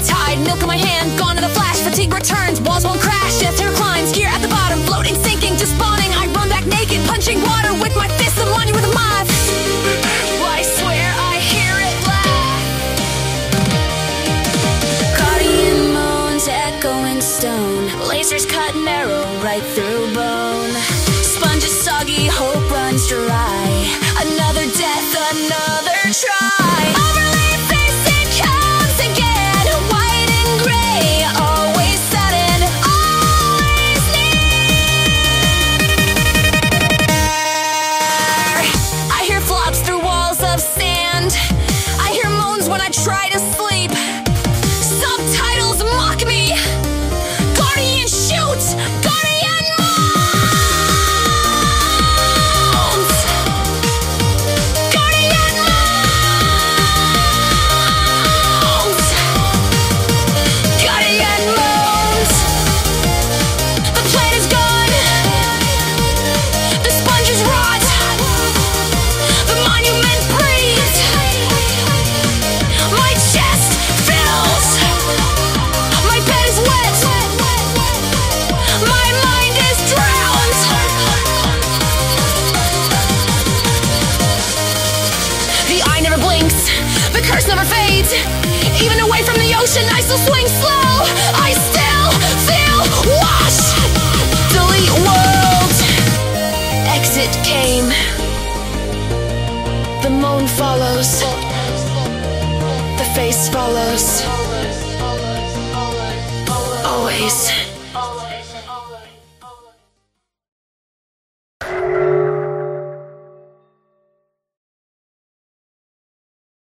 tide, milk in my hand, gone to the flash. Fatigue returns, walls won't crash. Death terror climbs, gear at the bottom, floating, sinking, just spawning. I run back naked, punching water with my fist. I'm on you with a moth. Well, I swear I hear it laugh. Guardian moans, echoing stone. Lasers cut narrow right through bone. Sponge is soggy, hope runs dry. Another death, another try. Overlay face, it comes again. White and gray, always sudden, always near. I hear flops through walls of sand. I hear moans when I try to sleep. Subtitles mock me. Guardian shoot, Guardian moans. Guardian moans. Guardian moans. The plan is gone. The sponge is rot. The monument breathes. My chest fills. My bed is wet. My mind is drowned. The eye never blinks. The curse never fades. Even away from the ocean, I still swing slow. I still feel washed. Delete world. Exit came. The moan follows. The face follows. Always.